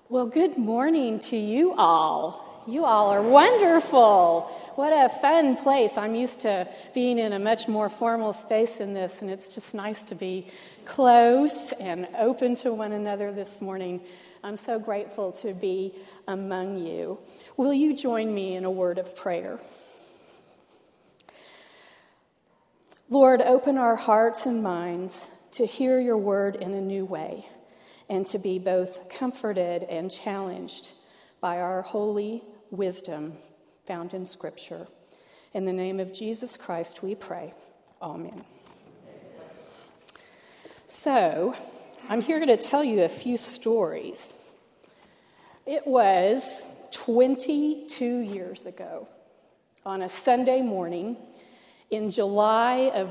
Well, good morning to you all. You all are wonderful. What a fun place. I'm used to being in a much more formal space than this, and it's just nice to be close and open to one another this morning. I'm so grateful to be among you. Will you join me in a word of prayer? Lord, open our hearts and minds to hear your word in a new way, and to be both comforted and challenged by our holy wisdom found in Scripture. In the name of Jesus Christ we pray. Amen. So, I'm here to tell you a few stories. It was 22 years ago, on a Sunday morning in July of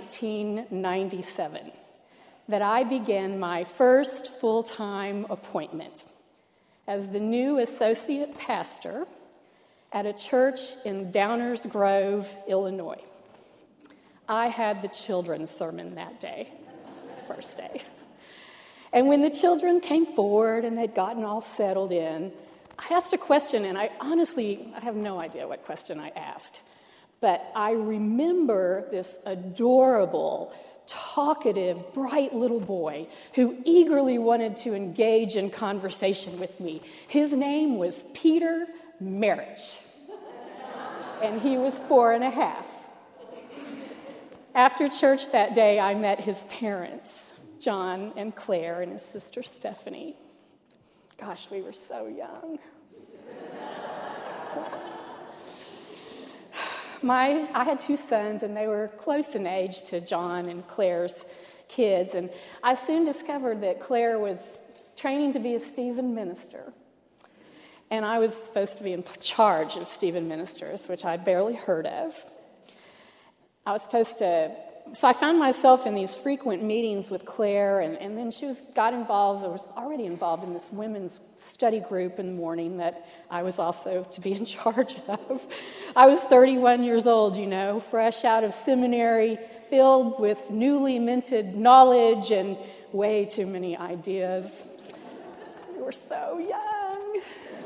1997, that I began my first full-time appointment as the new associate pastor at a church in Downers Grove, Illinois. I had the children's sermon that day, first day. And when the children came forward and they'd gotten all settled in, I asked a question, and I have no idea what question I asked. But I remember this adorable, talkative, bright little boy who eagerly wanted to engage in conversation with me. His name was Peter Marich, and he was 4.5. After church that day, I met his parents, John and Claire, and his sister Stephanie. Gosh, we were so young. I had 2 sons, and they were close in age to John and Claire's kids. And I soon discovered that Claire was training to be a Stephen minister. And I was supposed to be in charge of Stephen ministers, which I'd barely heard of. So I found myself in these frequent meetings with Claire, and then she was already involved in this women's study group in the morning that I was also to be in charge of. I was 31 years old, fresh out of seminary, filled with newly minted knowledge and way too many ideas. We were so young.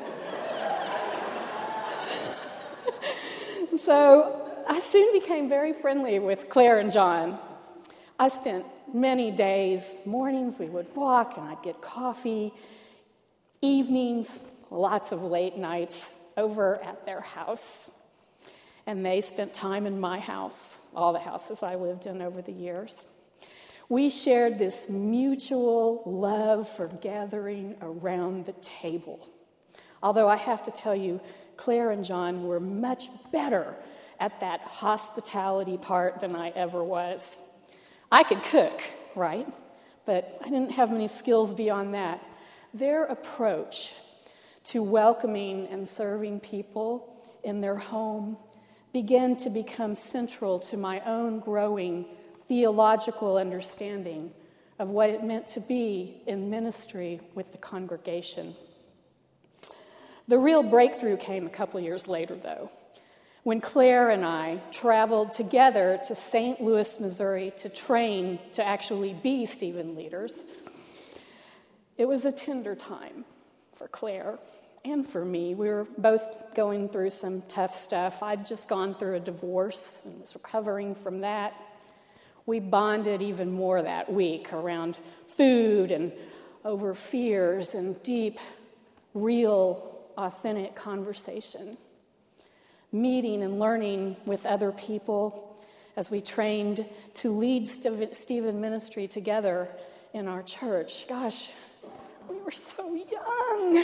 So I soon became very friendly with Claire and John. I spent many days, mornings we would walk and I'd get coffee, evenings, lots of late nights over at their house. And they spent time in my house, all the houses I lived in over the years. We shared this mutual love for gathering around the table. Although I have to tell you, Claire and John were much better at that hospitality part than I ever was. I could cook, right? But I didn't have many skills beyond that. Their approach to welcoming and serving people in their home began to become central to my own growing theological understanding of what it meant to be in ministry with the congregation. The real breakthrough came a couple years later, though, when Claire and I traveled together to St. Louis, Missouri to train to actually be Stephen leaders. It was a tender time for Claire and for me. We were both going through some tough stuff. I'd just gone through a divorce and was recovering from that. We bonded even more that week around food and over fears and deep, real, authentic conversation. Meeting and learning with other people as we trained to lead Stephen ministry together in our church. Gosh, we were so young.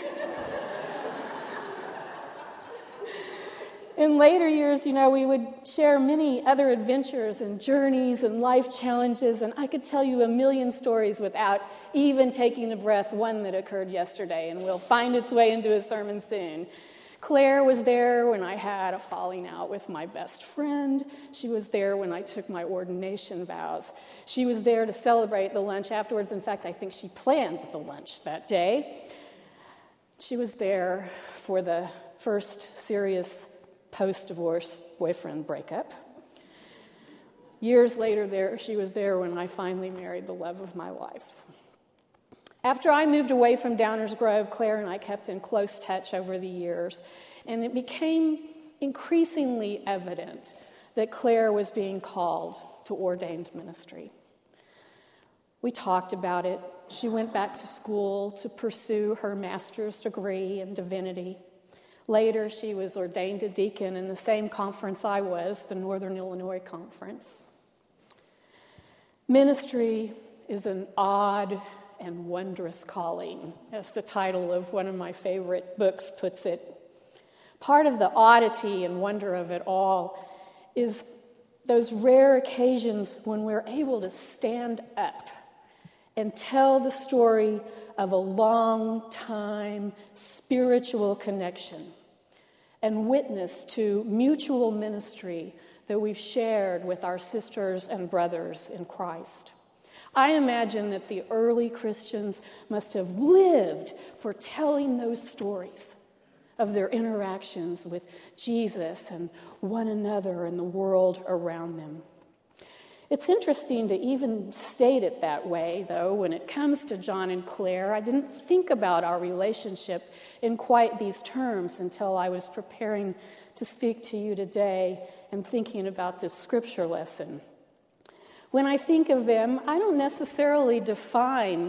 In later years, we would share many other adventures and journeys and life challenges, and I could tell you a million stories without even taking a breath, one that occurred yesterday, and will find its way into a sermon soon. Claire was there when I had a falling out with my best friend. She was there when I took my ordination vows. She was there to celebrate the lunch afterwards. In fact, I think she planned the lunch that day. She was there for the first serious post-divorce boyfriend breakup. Years later, she was there when I finally married the love of my life. After I moved away from Downers Grove, Claire and I kept in close touch over the years, and it became increasingly evident that Claire was being called to ordained ministry. We talked about it. She went back to school to pursue her master's degree in divinity. Later, she was ordained a deacon in the same conference I was, the Northern Illinois Conference. Ministry is an odd and wondrous calling, as the title of one of my favorite books puts it. Part of the oddity and wonder of it all is those rare occasions when we're able to stand up and tell the story of a long-time spiritual connection and witness to mutual ministry that we've shared with our sisters and brothers in Christ. I imagine that the early Christians must have lived for telling those stories of their interactions with Jesus and one another and the world around them. It's interesting to even state it that way, though. When it comes to John and Claire, I didn't think about our relationship in quite these terms until I was preparing to speak to you today and thinking about this scripture lesson. When I think of them, I don't necessarily define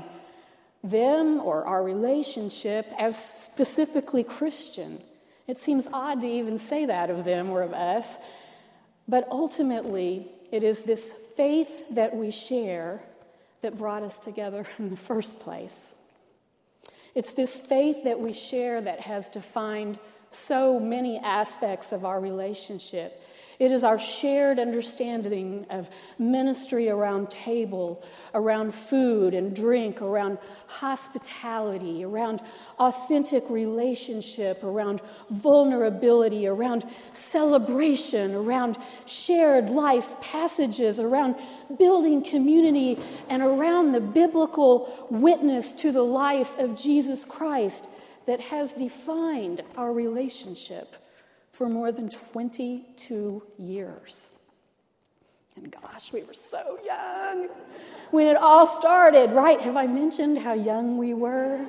them or our relationship as specifically Christian. It seems odd to even say that of them or of us, but ultimately it is this faith that we share that brought us together in the first place. It's this faith that we share that has defined so many aspects of our relationship. It is our shared understanding of ministry around table, around food and drink, around hospitality, around authentic relationship, around vulnerability, around celebration, around shared life passages, around building community, and around the biblical witness to the life of Jesus Christ that has defined our relationship for more than 22 years. And gosh, we were so young when it all started, right? Have I mentioned how young we were?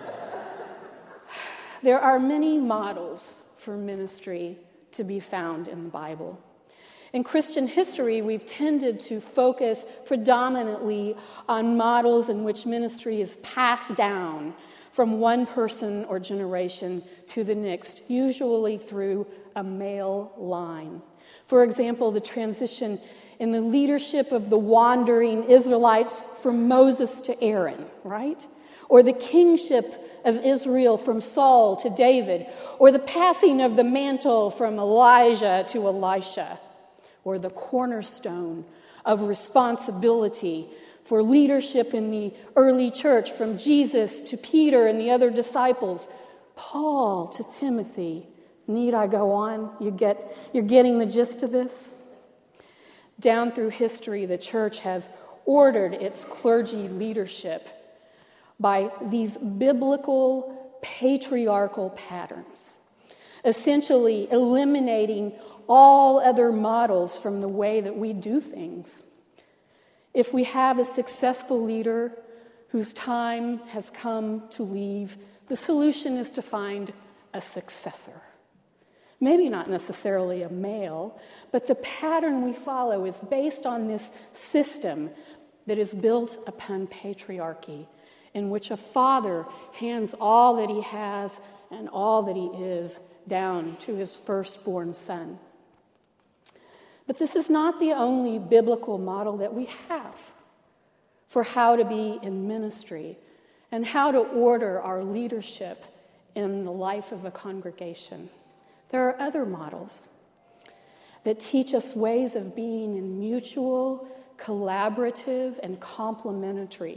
There are many models for ministry to be found in the Bible. In Christian history, we've tended to focus predominantly on models in which ministry is passed down from one person or generation to the next, usually through a male line. For example, the transition in the leadership of the wandering Israelites from Moses to Aaron, right? Or the kingship of Israel from Saul to David, or the passing of the mantle from Elijah to Elisha, or the cornerstone of responsibility for leadership in the early church from Jesus to Peter and the other disciples, Paul to Timothy. Need I go on? You're getting the gist of this? Down through history, the church has ordered its clergy leadership by these biblical patriarchal patterns, essentially eliminating all other models from the way that we do things. If we have a successful leader whose time has come to leave, the solution is to find a successor. Maybe not necessarily a male, but the pattern we follow is based on this system that is built upon patriarchy, in which a father hands all that he has and all that he is down to his firstborn son. But this is not the only biblical model that we have for how to be in ministry and how to order our leadership in the life of a congregation. There are other models that teach us ways of being in mutual, collaborative, and complementary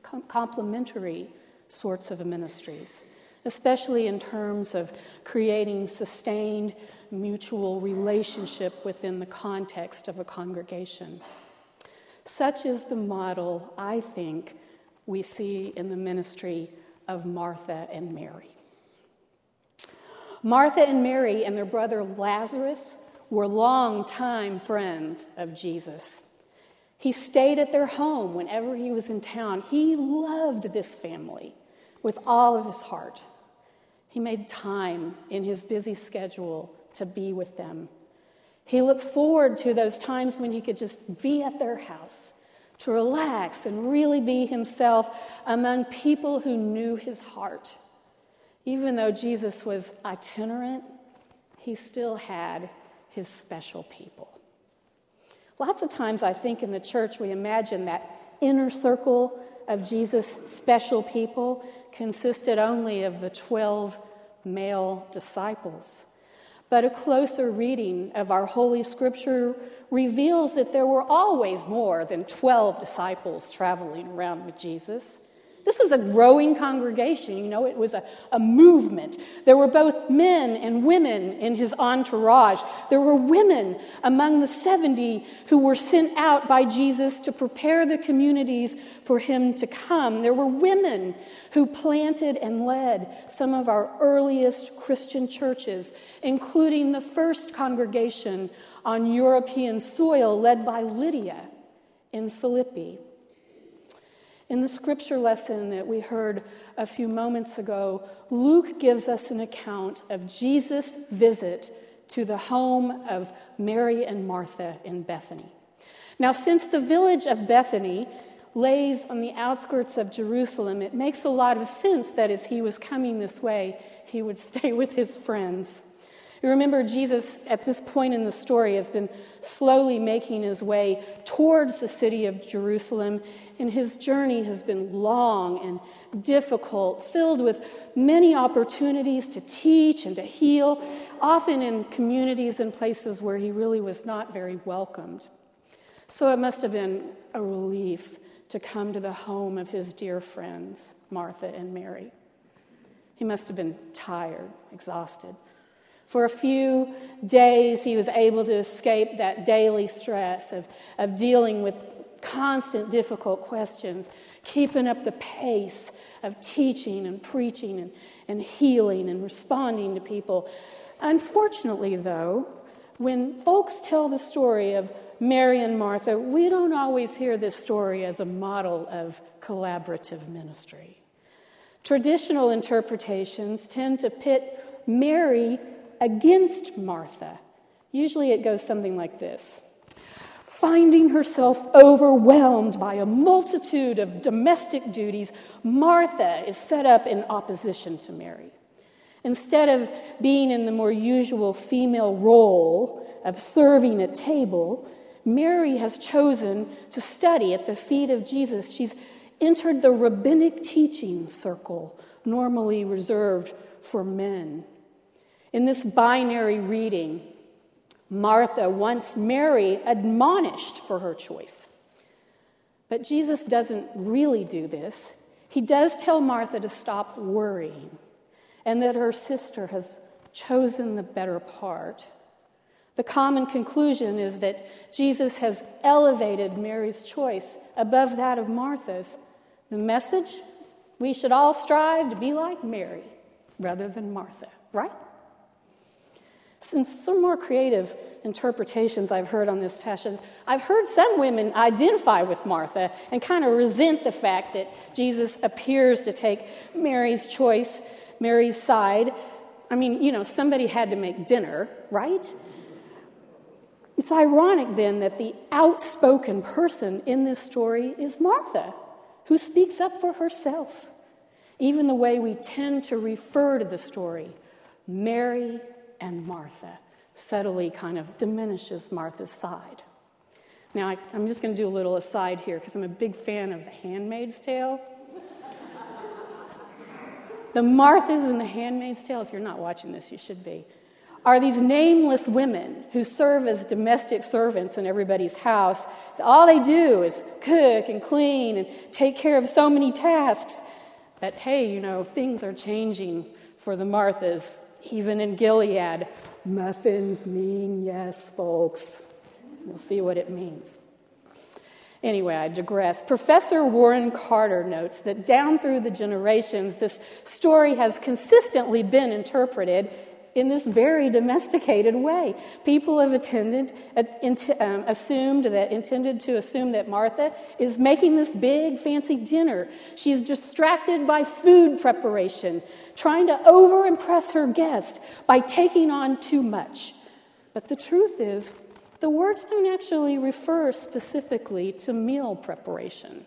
sorts of ministries, especially in terms of creating sustained mutual relationship within the context of a congregation. Such is the model, I think, we see in the ministry of Martha and Mary. Martha and Mary and their brother Lazarus were longtime friends of Jesus. He stayed at their home whenever he was in town. He loved this family with all of his heart. He made time in his busy schedule to be with them. He looked forward to those times when he could just be at their house, to relax and really be himself among people who knew his heart. Even though Jesus was itinerant, he still had his special people. Lots of times I think in the church we imagine that inner circle of Jesus' special people consisted only of the 12 male disciples. But a closer reading of our Holy Scripture reveals that there were always more than 12 disciples traveling around with Jesus. This was a growing congregation, it was a movement. There were both men and women in his entourage. There were women among the 70 who were sent out by Jesus to prepare the communities for him to come. There were women who planted and led some of our earliest Christian churches, including the first congregation on European soil led by Lydia in Philippi. In the scripture lesson that we heard a few moments ago, Luke gives us an account of Jesus' visit to the home of Mary and Martha in Bethany. Now, since the village of Bethany lays on the outskirts of Jerusalem, it makes a lot of sense that as he was coming this way, he would stay with his friends. You remember, Jesus, at this point in the story, has been slowly making his way towards the city of Jerusalem, and his journey has been long and difficult, filled with many opportunities to teach and to heal, often in communities and places where he really was not very welcomed. So it must have been a relief to come to the home of his dear friends, Martha and Mary. He must have been tired, exhausted. For a few days, he was able to escape that daily stress of dealing with constant difficult questions, keeping up the pace of teaching and preaching and healing and responding to people. Unfortunately, though, when folks tell the story of Mary and Martha, we don't always hear this story as a model of collaborative ministry. Traditional interpretations tend to pit Mary against Martha. Usually it goes something like this. Finding herself overwhelmed by a multitude of domestic duties, Martha is set up in opposition to Mary. Instead of being in the more usual female role of serving at table, Mary has chosen to study at the feet of Jesus. She's entered the rabbinic teaching circle, normally reserved for men. In this binary reading, Martha wants Mary admonished for her choice. But Jesus doesn't really do this. He does tell Martha to stop worrying and that her sister has chosen the better part. The common conclusion is that Jesus has elevated Mary's choice above that of Martha's. The message? We should all strive to be like Mary rather than Martha, right? Since some more creative interpretations I've heard on this passage, I've heard some women identify with Martha and kind of resent the fact that Jesus appears to take Mary's choice, Mary's side. I mean, somebody had to make dinner, right? It's ironic then that the outspoken person in this story is Martha, who speaks up for herself. Even the way we tend to refer to the story, Mary and Martha, subtly kind of diminishes Martha's side. Now, I'm just going to do a little aside here because I'm a big fan of The Handmaid's Tale. The Marthas in The Handmaid's Tale, if you're not watching this, you should be, are these nameless women who serve as domestic servants in everybody's house. All they do is cook and clean and take care of so many tasks. But hey, things are changing for the Marthas. Even in Gilead, muffins mean yes, folks. We'll see what it means. Anyway, I digress. Professor Warren Carter notes that down through the generations, this story has consistently been interpreted in this very domesticated way. People have intended to assume that Martha is making this big fancy dinner. She's distracted by food preparation, trying to over-impress her guest by taking on too much. But the truth is, the words don't actually refer specifically to meal preparation.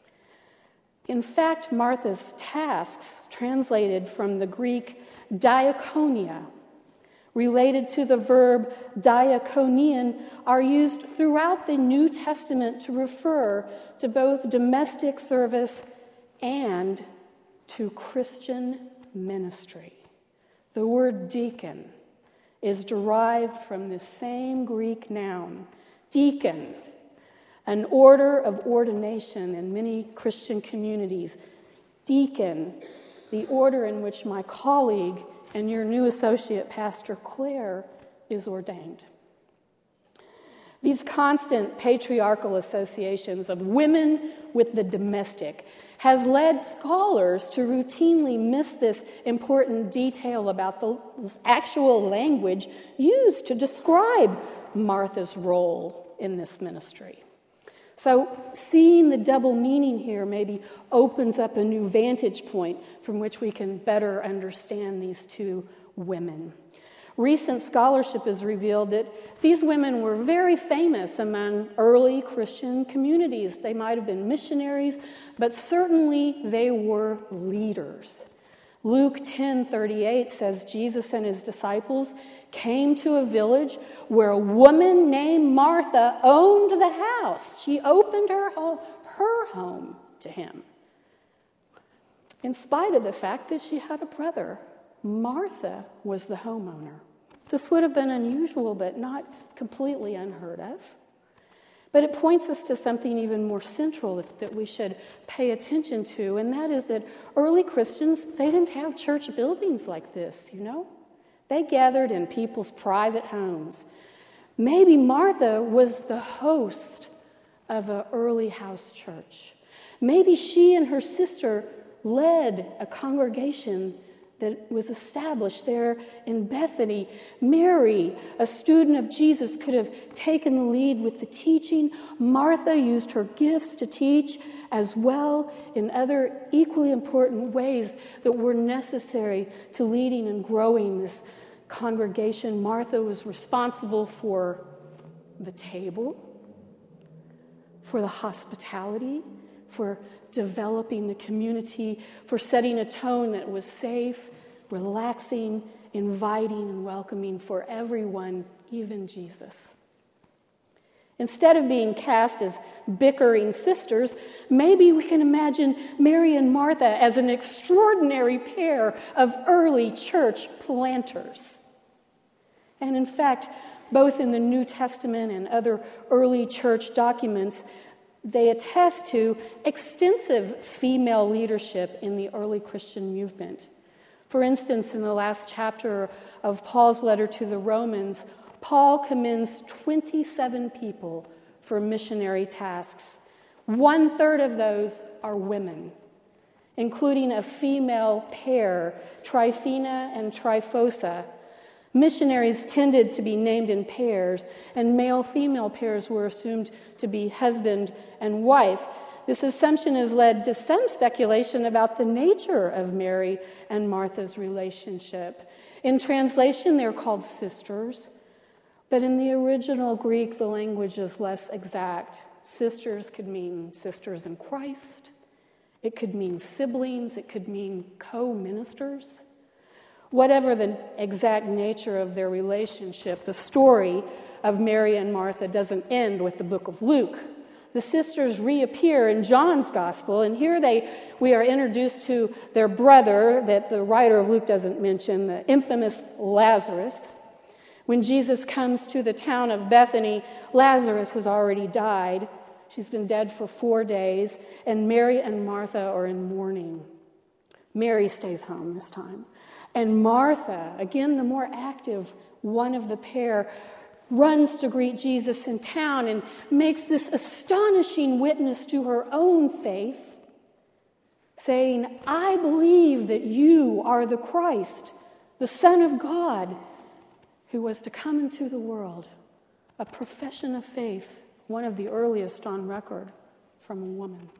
In fact, Martha's tasks, translated from the Greek diakonia, related to the verb diakonian, are used throughout the New Testament to refer to both domestic service and to Christian ministry. The word deacon is derived from the same Greek noun, deacon, an order of ordination in many Christian communities. Deacon, the order in which my colleague and your new associate, Pastor Claire, is ordained. These constant patriarchal associations of women with the domestic has led scholars to routinely miss this important detail about the actual language used to describe Martha's role in this ministry. So seeing the double meaning here maybe opens up a new vantage point from which we can better understand these two women. Recent scholarship has revealed that these women were very famous among early Christian communities. They might have been missionaries, but certainly they were leaders. Luke 10:38 says Jesus and his disciples came to a village where a woman named Martha owned the house. She opened her home to him. In spite of the fact that she had a brother, Martha was the homeowner. This would have been unusual, but not completely unheard of. But it points us to something even more central that we should pay attention to, and that is that early Christians, they didn't have church buildings like this, They gathered in people's private homes. Maybe Martha was the host of an early house church. Maybe she and her sister led a congregation that was established there in Bethany. Mary, a student of Jesus, could have taken the lead with the teaching. Martha used her gifts to teach as well in other equally important ways that were necessary to leading and growing this congregation. Martha was responsible for the table, for the hospitality, for developing the community, for setting a tone that was safe, relaxing, inviting, and welcoming for everyone, even Jesus. Instead of being cast as bickering sisters, maybe we can imagine Mary and Martha as an extraordinary pair of early church planters. And in fact, both in the New Testament and other early church documents, they attest to extensive female leadership in the early Christian movement. For instance, in the last chapter of Paul's letter to the Romans, Paul commends 27 people for missionary tasks. 1/3 of those are women, including a female pair, Tryphena and Tryphosa. Missionaries tended to be named in pairs, and male-female pairs were assumed to be husband and wife. This assumption has led to some speculation about the nature of Mary and Martha's relationship. In translation, they're called sisters, but in the original Greek, the language is less exact. Sisters could mean sisters in Christ. It could mean siblings. It could mean co-ministers. Whatever the exact nature of their relationship, the story of Mary and Martha doesn't end with the book of Luke. The sisters reappear in John's gospel, and here we are introduced to their brother that the writer of Luke doesn't mention, the infamous Lazarus. When Jesus comes to the town of Bethany, Lazarus has already died. She's been dead for 4 days, and Mary and Martha are in mourning. Mary stays home this time. And Martha, again the more active one of the pair, runs to greet Jesus in town and makes this astonishing witness to her own faith, saying, "I believe that you are the Christ, the Son of God, who was to come into the world, a profession of faith, one of the earliest on record from a woman.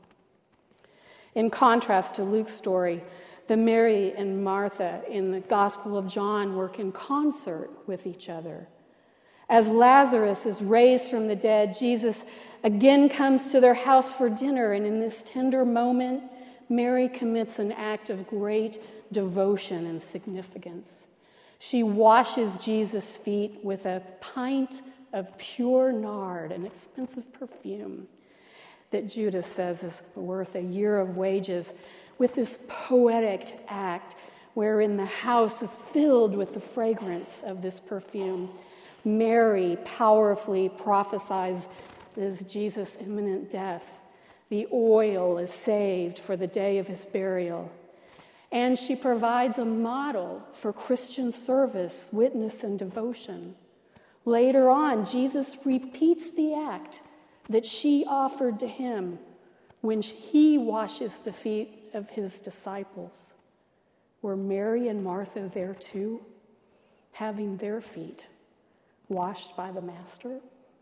In contrast to Luke's story, the Mary and Martha in the Gospel of John work in concert with each other. As Lazarus is raised from the dead, Jesus again comes to their house for dinner, and in this tender moment, Mary commits an act of great devotion and significance. She washes Jesus' feet with a pint of pure nard, an expensive perfume that Judas says is worth a year of wages, with this poetic act wherein the house is filled with the fragrance of this perfume. Mary powerfully prophesies Jesus' imminent death. The oil is saved for the day of his burial. And she provides a model for Christian service, witness, and devotion. Later on, Jesus repeats the act that she offered to him when he washes the feet of his disciples. Were Mary and Martha there too, having their feet washed by the Master?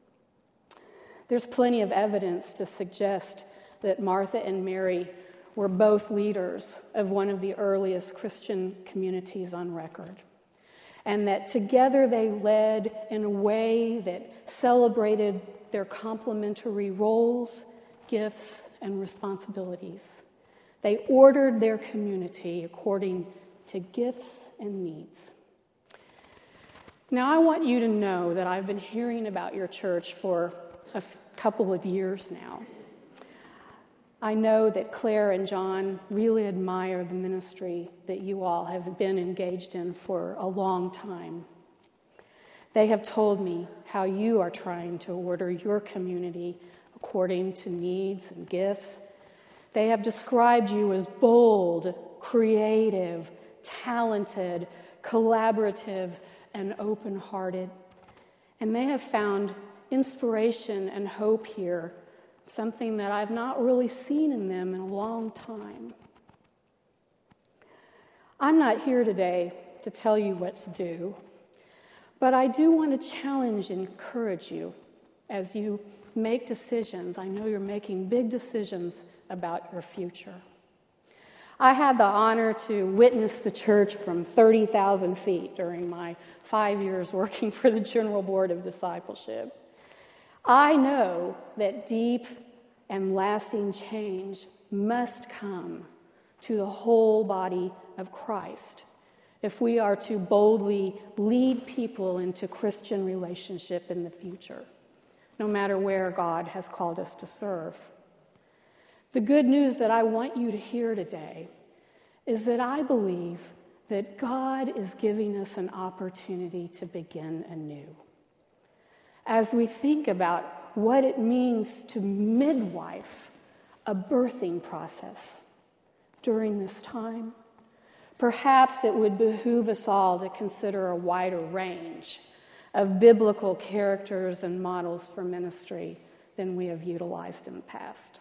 There's plenty of evidence to suggest that Martha and Mary were both leaders of one of the earliest Christian communities on record, and that together they led in a way that celebrated their complementary roles, gifts, and responsibilities. They ordered their community according to gifts and needs. Now, I want you to know that I've been hearing about your church for a couple of years now. I know that Claire and John really admire the ministry that you all have been engaged in for a long time. They have told me how you are trying to order your community according to needs and gifts. They have described you as bold, creative, talented, collaborative, and open-hearted. And they have found inspiration and hope here, something that I've not really seen in them in a long time. I'm not here today to tell you what to do, but I do want to challenge and encourage you as you make decisions. I know you're making big decisions about your future. I had the honor to witness the church from 30,000 feet during my 5 years working for the General Board of Discipleship. I know that deep and lasting change must come to the whole body of Christ if we are to boldly lead people into Christian relationship in the future, no matter where God has called us to serve. The good news that I want you to hear today is that I believe that God is giving us an opportunity to begin anew. As we think about what it means to midwife a birthing process during this time, perhaps it would behoove us all to consider a wider range of biblical characters and models for ministry than we have utilized in the past.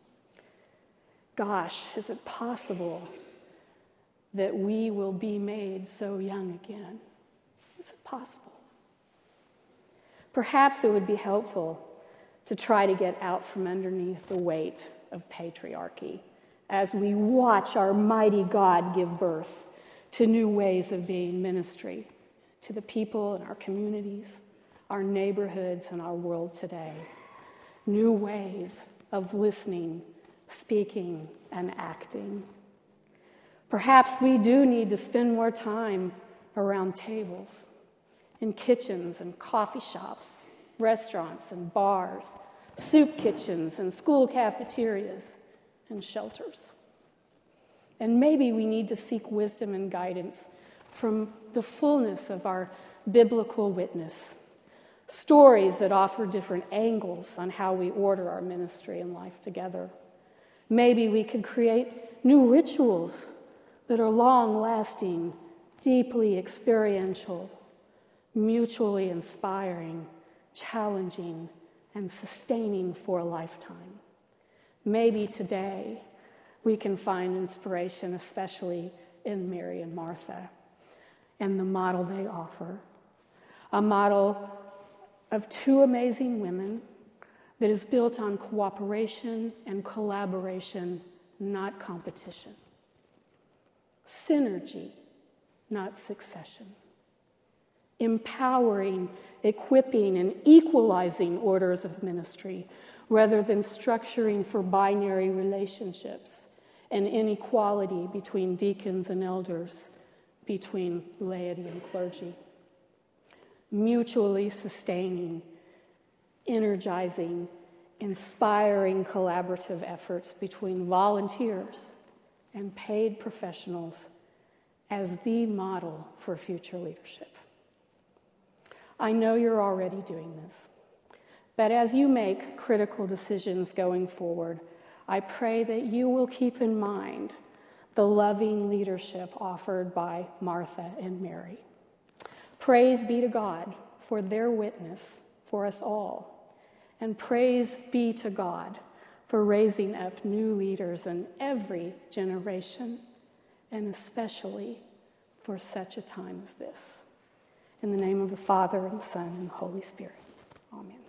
Gosh, is it possible that we will be made so young again? Is it possible? Perhaps it would be helpful to try to get out from underneath the weight of patriarchy as we watch our mighty God give birth to new ways of being ministry to the people in our communities, our neighborhoods, and our world today. New ways of listening, speaking, and acting. Perhaps we do need to spend more time around tables, in kitchens and coffee shops, restaurants and bars, soup kitchens and school cafeterias and shelters. And maybe we need to seek wisdom and guidance from the fullness of our biblical witness, stories that offer different angles on how we order our ministry and life together. Maybe we could create new rituals that are long-lasting, deeply experiential, mutually inspiring, challenging, and sustaining for a lifetime. Maybe today we can find inspiration, especially in Mary and Martha. and the model they offer. A model of two amazing women that is built on cooperation and collaboration, not competition. Synergy, not succession. Empowering, equipping, and equalizing orders of ministry rather than structuring for binary relationships and inequality between deacons and elders, between laity and clergy. Mutually sustaining, energizing, inspiring collaborative efforts between volunteers and paid professionals as the model for future leadership. I know you're already doing this, but as you make critical decisions going forward, I pray that you will keep in mind the loving leadership offered by Martha and Mary. Praise be to God for their witness for us all, and praise be to God for raising up new leaders in every generation, and especially for such a time as this. In the name of the Father, and the Son, and the Holy Spirit. Amen.